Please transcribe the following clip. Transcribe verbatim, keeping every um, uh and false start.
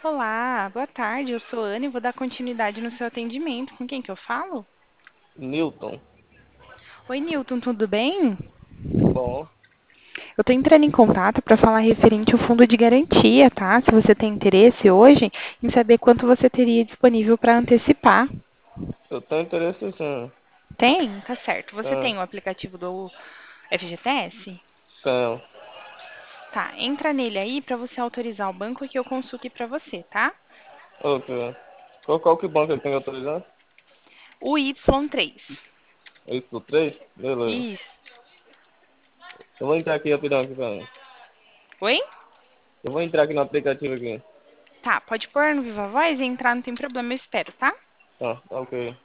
Olá, boa tarde. Eu sou Ana e vou dar continuidade no seu atendimento. Com quem que eu falo? Newton. Oi, Newton, tudo bem? Bom, Eu estou entrando em contato para falar referente ao fundo de garantia, tá? Se você tem interesse hoje em saber quanto você teria disponível para antecipar. eu tenho interesse sim. Tem? Tá certo. Você Tenho, tem o aplicativo do F G T S? tenho. Tá, entra nele aí para você autorizar o banco que eu consulte para você, tá? Ok. Qual, qual que banco ele tem que autorizar? O Y três. Y três. Beleza. Isso. Eu vou entrar aqui rapidão aqui, cara. Oi? Eu vou entrar aqui no aplicativo aqui. Tá, pode pôr no Viva Voz e entrar, não tem problema, eu espero, tá? Tá, tá ok.